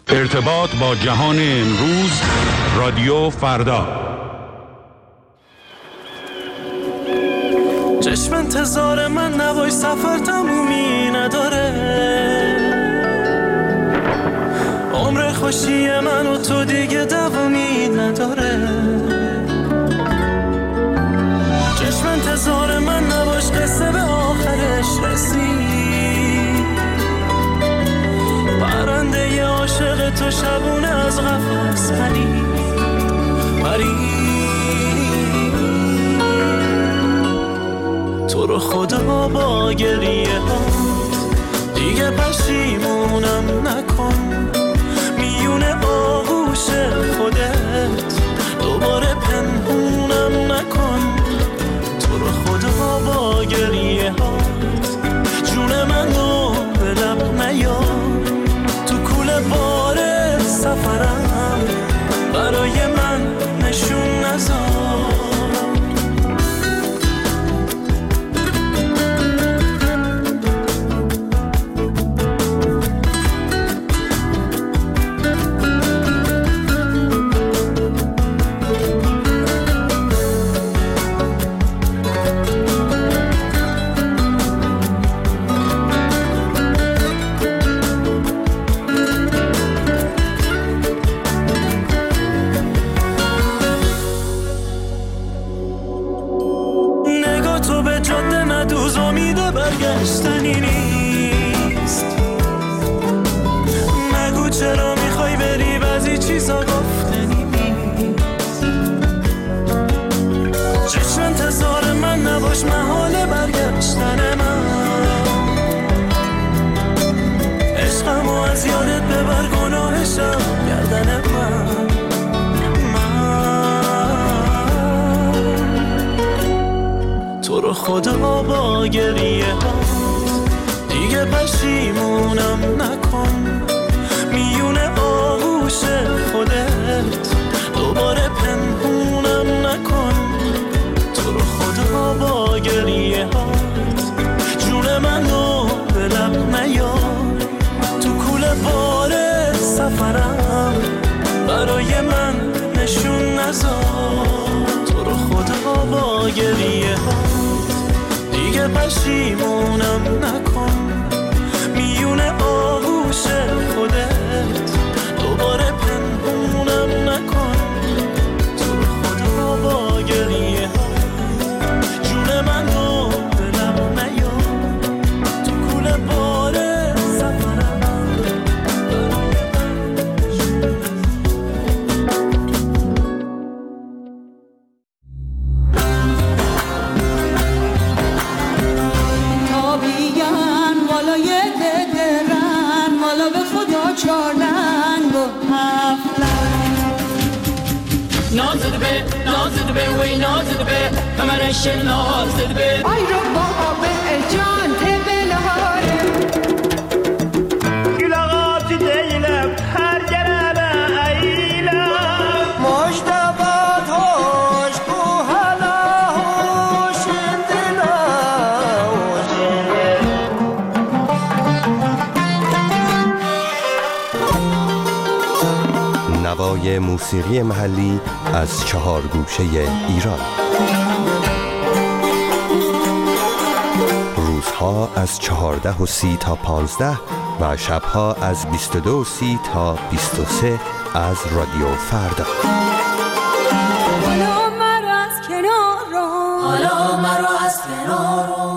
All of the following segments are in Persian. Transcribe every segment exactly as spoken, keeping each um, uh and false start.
ارتباط با جهان امروز، رادیو فردا. چشم انتظار من نوای سفر تمومی نداره، عمر خوشی من و تو دیگه دوامی نداره. چشم انتظار من نباش قصه به آخرش رسید، پرنده ی عاشق تو شبونه از قفس پرید پرید. تو رو خدا با گریه ها دیگه پشیمونم نکن، میون آغوش خودت دوباره پنهونم نکن. تو رو خدا با گریه ها جون منو به لب نیار، تو کوله بار سفرم برای من نشون نذار. برگشتنی نیست، نگو چرا میخوای بری، بعضی چیزا گفتنی نیست. چشم انتظار من نباش محال برگشتن من، عشقمو از یادت ببر گناهشم گردن من. تو رو خدا با گریه ها دیگه پشیمونم نکن، میون آغوش خودت دوباره پنهونم نکن. تو رو خدا با گریه ها جون منو به لب نیار، تو کوله بار سفرم برای من نشون نذار. تو رو خدا با گریه ها دیگه پشیمونم نکن، میون آغوش خودت دوباره پنهونم نکن. تو رو خدا با گریه ها جون منو به لب نیار، تو کوله بار سفرم برای من نشون آی رو بابا به جان تبلاره گلاغات دیلم هر گربه ایلم مجدبات هوش کو هلا هوش دلا نوای موسیقی محلی از چهار گوشه ایران. روزها از چهارده و سی تا پانزده و شبها از بیست و دو و سی تا بیست و سه از رادیو فردا. حالا مرا از کنار رو، حالا مرا از کنار رو.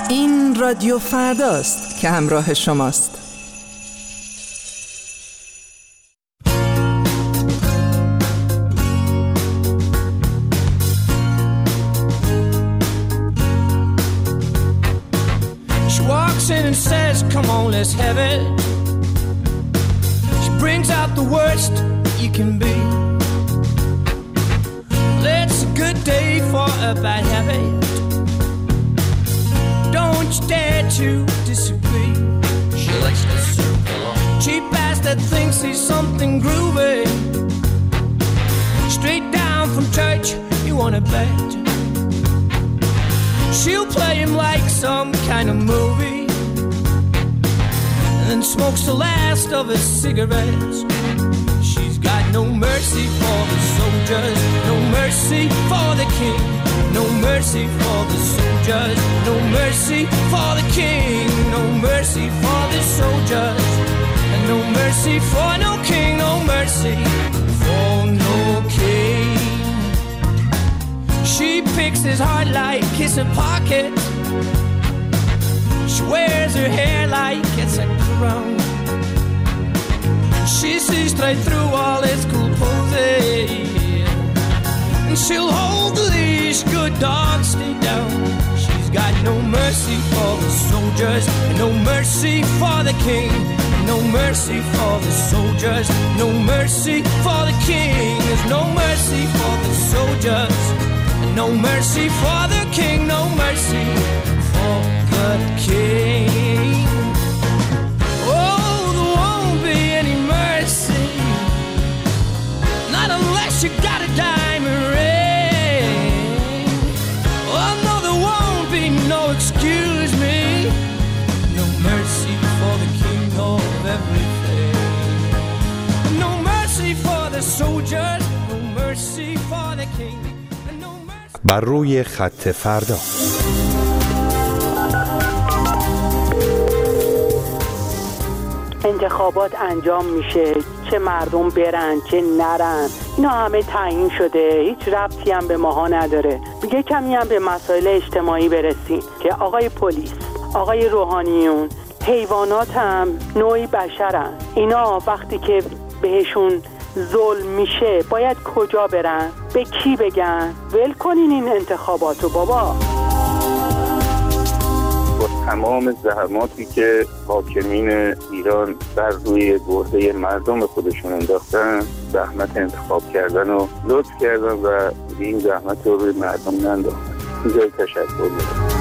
این رادیو فرداست که همراه شماست. She walks in and says, come on, let's have it. She brings out the worst you can be. It's a good day for a bad habit. Don't you dare to disagree. She likes to circle on. Cheap ass that thinks he's something groovy. Straight down from church, you wanna bet. She'll play him like some kind of movie, and then smokes the last of his cigarettes. She's got no mercy for the soldiers, no mercy for the king. No mercy for the soldiers, no mercy for the king. No mercy for the soldiers, and no mercy for no king. No mercy for no king. She picks his heart like it's a pocket. She wears her hair like it's a crown. She sees straight through all his cool poses, and she'll hold the leash, good dogs stay down. She's got no mercy for the soldiers, no mercy for the king. No mercy for the soldiers, no mercy for the king. There's no mercy for the soldiers, no mercy for the king. No mercy for the king. Oh, there won't be any mercy, not unless you got a diamond ring. Oh no, there won't be no excuse me. No mercy for the king of everything. No mercy for the soldiers, no mercy for the king. No mercy. بر روی خط فردا. انتخابات انجام میشه، چه مردم برن چه نرن اینا همه تعیین شده، هیچ ربطی هم به ماها نداره. یه کمی هم به مسائل اجتماعی برسیم که آقای پلیس، آقای روحانیون، حیوانات هم نوعی بشرن. اینا وقتی که بهشون ظلم میشه باید کجا برن؟ به کی بگن؟ ول کنین این انتخاباتو بابا. با تمام زحماتی که حاکمین ایران بر روی گرده مردم خودشون انداختن، زحمت انتخاب کردن و لطف کردن و این زحمت رو روی مردم ننداختن. اینجای تشکر می‌کنم.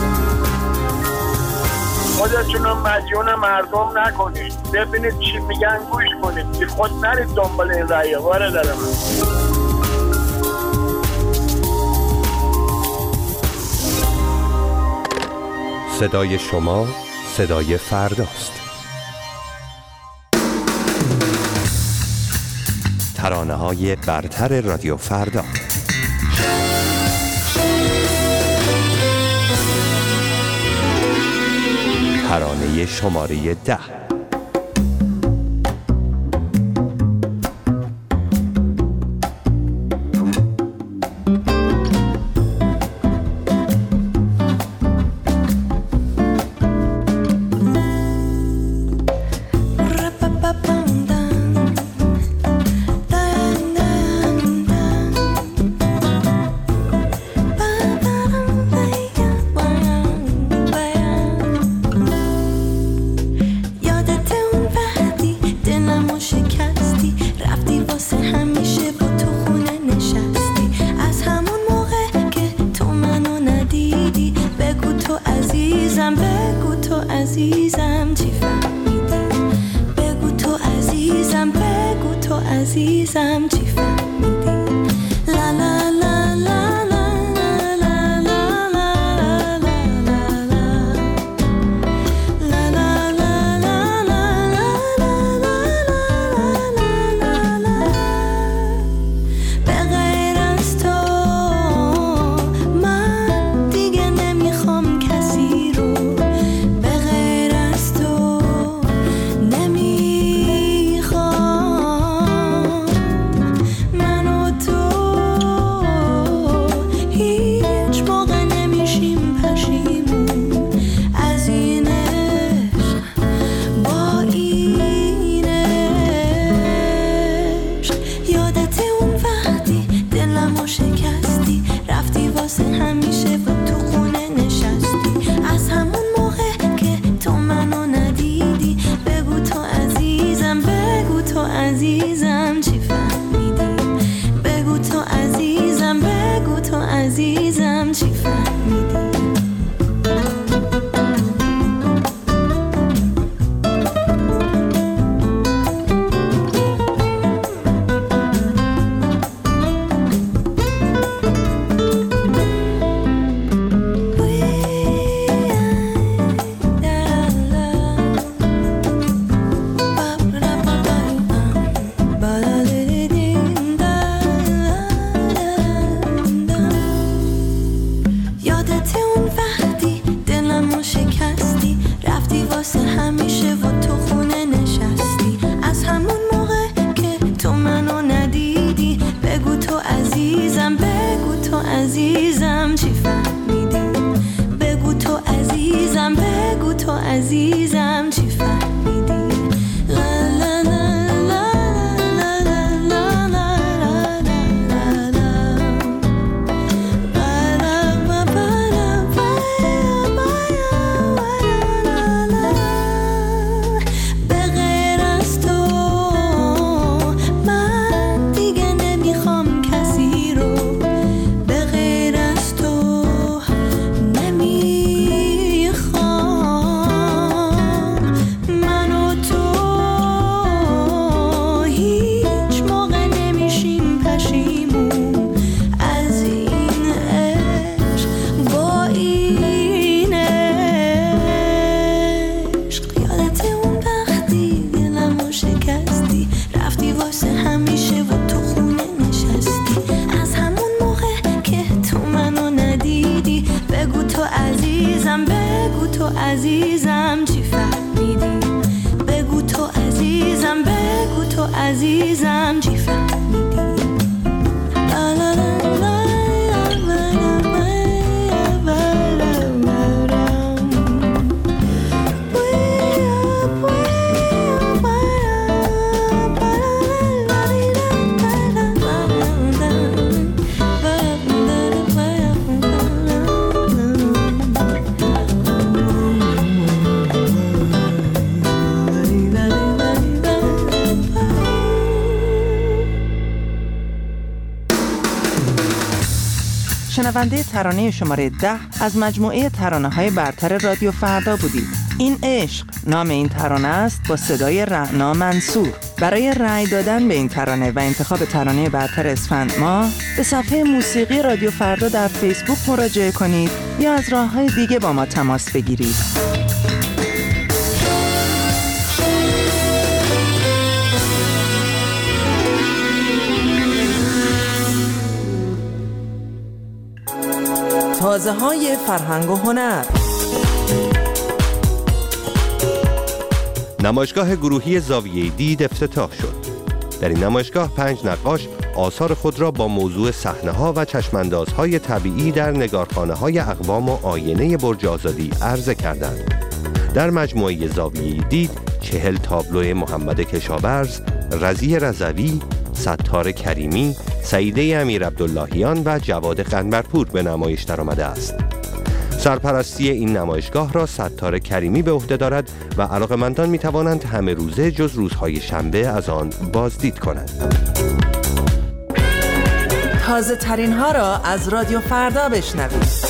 خودتون رو مدیون مردم نکنید، ببینید چی میگن گوش کنید، بی خود نرید دنبال این رأیه. واره دارم صدای شما صدای فرداست. ترانه‌های برتر رادیو فردا. ترانه شماره ده. عزیزم چی فهمیدی؟ عزیزم چی فهمیدی؟ بگو تو عزیزم، بگو تو عزیزم چی فهمیدی؟ لا لا لا لا شنونده ترانه شماره ده از مجموعه ترانه‌های برتر رادیو فردا بودید. این عشق نام این ترانه است با صدای رعنا منصور. برای رأی دادن به این ترانه و انتخاب ترانه برتر اسفند ماه به صفحه موسیقی رادیو فردا در فیسبوک مراجعه کنید یا از راه‌های دیگه با ما تماس بگیرید. تازه های فرهنگ و هنر. نمایشگاه گروهی زاویه دید افتتاح شد. در این نمایشگاه پنج نقاش آثار خود را با موضوع صحنه‌ها و چشماندازهای طبیعی در نگارخانه‌های اقوام و آینه برج آزادی عرضه کردند. در مجموعه زاویه دید چهل تابلو محمد کشاورز، رضی رضوی، ستار کریمی، سعیده امیر عبداللهیان و جواد قنبرپور به نمایش درآمده است. سرپرستی این نمایشگاه را ستار کریمی به عهده دارد و علاقه‌مندان می توانند همه روزه جز روزهای شنبه از آن بازدید کنند. تازه ترین ها را از رادیو فردا بشنوید.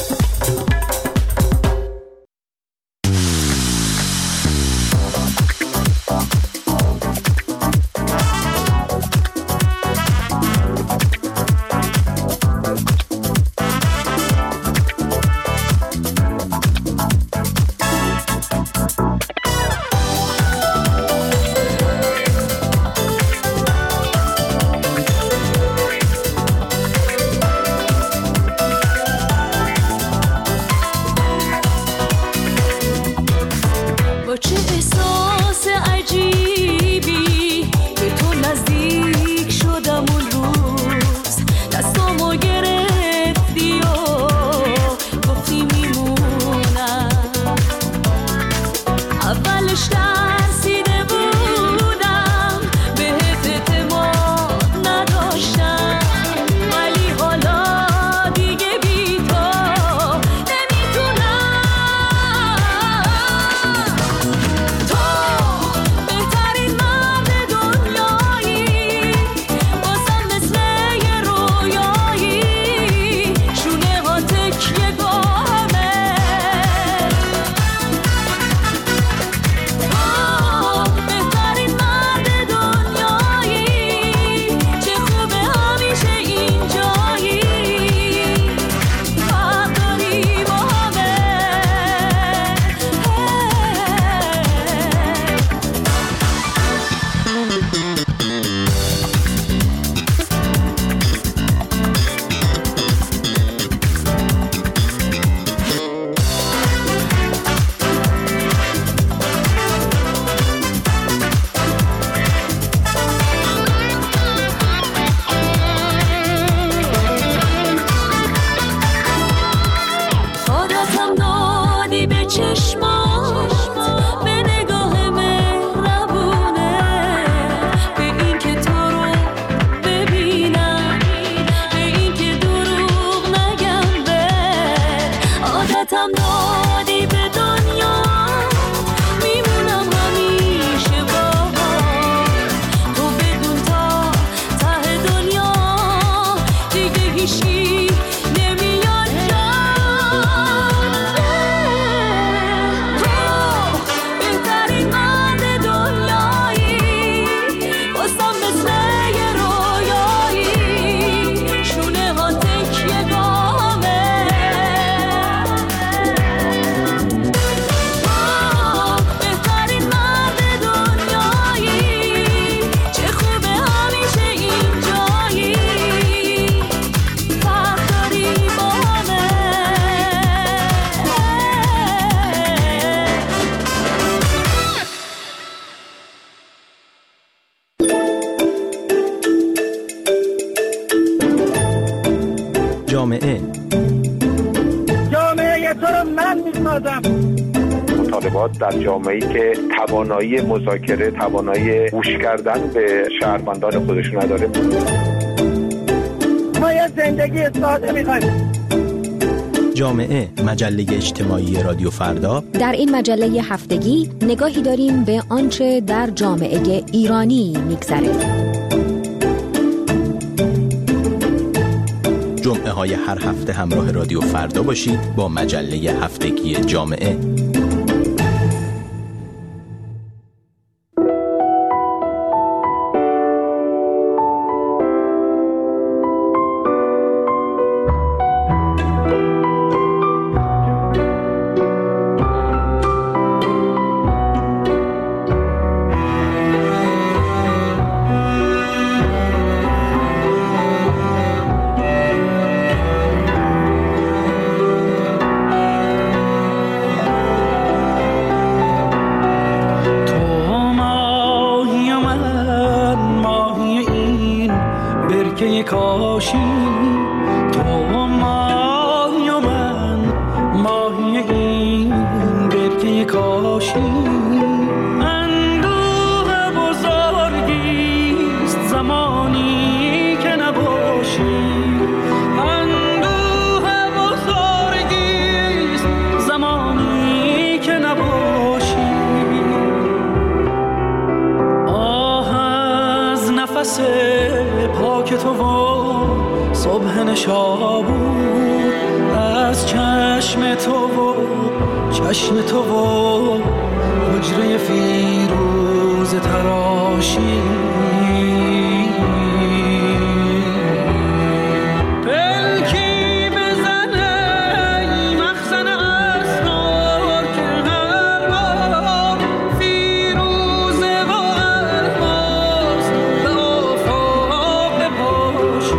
چشمات اومدی به دنیا میمونم همیشه باهات. تو بدون تا ته دنیا دیگه هیچی نمیاد جات. تو بهترین مرد دنیایی، بازم مثل یه رویایی، شونه ها تکیه گامه. تو بهترین مرد دنیایی، چه خوبه همیشه اینجایی، فرق داری با همه. جامعه جامعه تو رو من میسازم. مطالبات در جامعه‌ای که توانایی مذاکره، توانایی گوش کردن به شهروندان خودش نداره. ما یه زندگی ساده میخوایم. جامعه مجله اجتماعی رادیو فردا. در این مجله هفتگی نگاهی داریم به آنچه در جامعه ایرانی میگذره. جمعه های هر هفته همراه رادیو فردا باشید با مجله هفتگی جامعه. کاشی تو ماهی و من ماهی این برکه کاشی. اندوه بزرگیست زمانی که نباشی، اندوه بزرگیست زمانی که نباشی. آه از نفس پاک تو و صبح نشابور، از چشم تو و چشم تو و حجره فیروز تراشی. پلکی بزنه مخزن اسرار که هر بار فیروزه و الماس به آفاق بپاشی.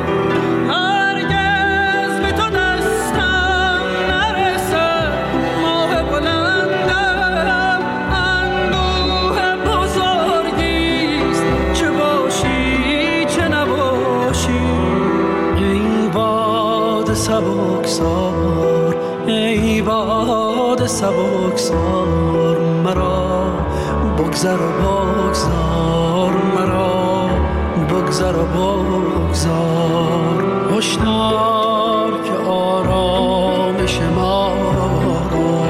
هرگز به تو دستم نرسد ماه بلندم، اندوه بزرگیست چه باشی چه نباشی. ای باد سبکسار، ای باد سبکسار، مرا بگذر و بگذار، مرا بگذر و بگذار. هشدار که آرامش ما را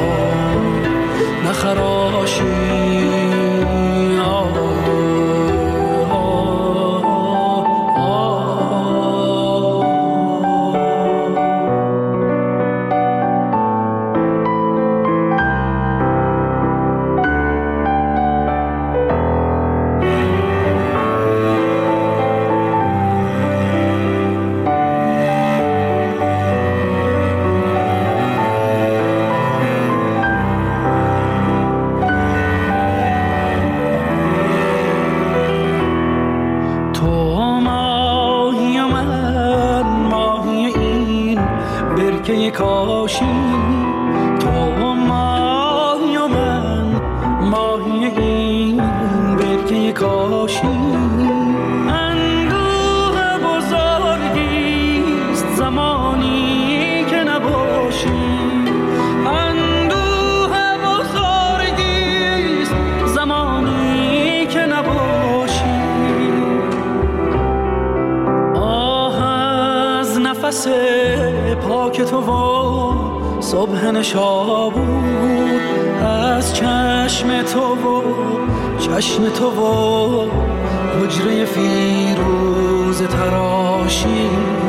نخراشی. کاشی تو ماهی و من ماهی این برکه کاشی. اندوه بزرگیست زمانی که نباشی، اندوه بزرگیست زمانی که نباشی. آه از نفس پاک تو و صبح نشابور از چشم تو و چشم تو و حجره فیروز تراشی